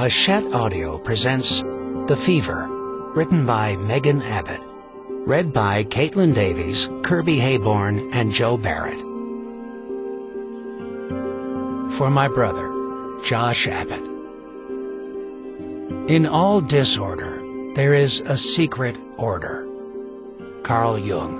Hachette Audio presents The Fever, written by Megan Abbott, read by Caitlin Davies, Kirby Hayborn, and Joe Barrett. For my brother, Josh Abbott. In all disorder, there is a secret order. Carl Jung.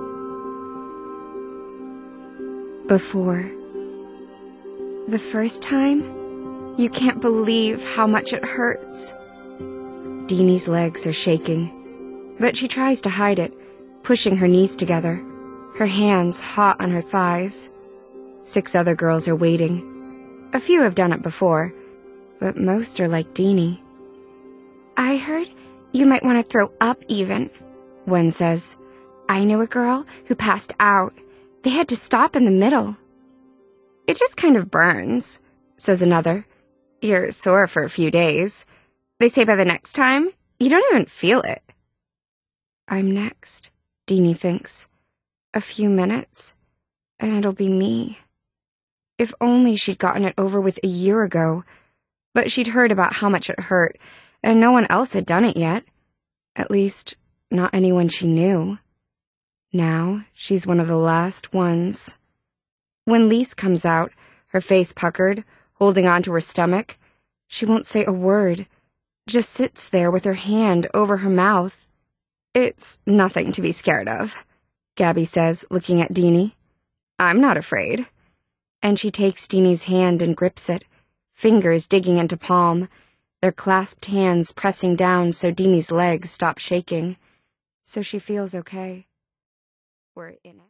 Before. The first time, you can't believe how much it hurts. Deanie's legs are shaking, but she tries to hide it, pushing her knees together, her hands hot on her thighs. 6 other girls are waiting. A few have done it before, but most are like Deanie. I heard you might want to throw up even, one says. I knew a girl who passed out. They had to stop in the middle. It just kind of burns, says another. You're sore for a few days. They say by the next time, you don't even feel it. I'm next, Deanie thinks. A few minutes, and it'll be me. If only she'd gotten it over with a year ago. But she'd heard about how much it hurt, and no one else had done it yet. At least, not anyone she knew. Now, she's one of the last ones. When Lise comes out, her face puckered, holding on to her stomach, she won't say a word, just sits there with her hand over her mouth. It's nothing to be scared of, Gabby says, looking at Deanie. I'm not afraid. And she takes Deanie's hand and grips it, fingers digging into palm, their clasped hands pressing down so Deanie's legs stop shaking, so she feels okay. We're in it.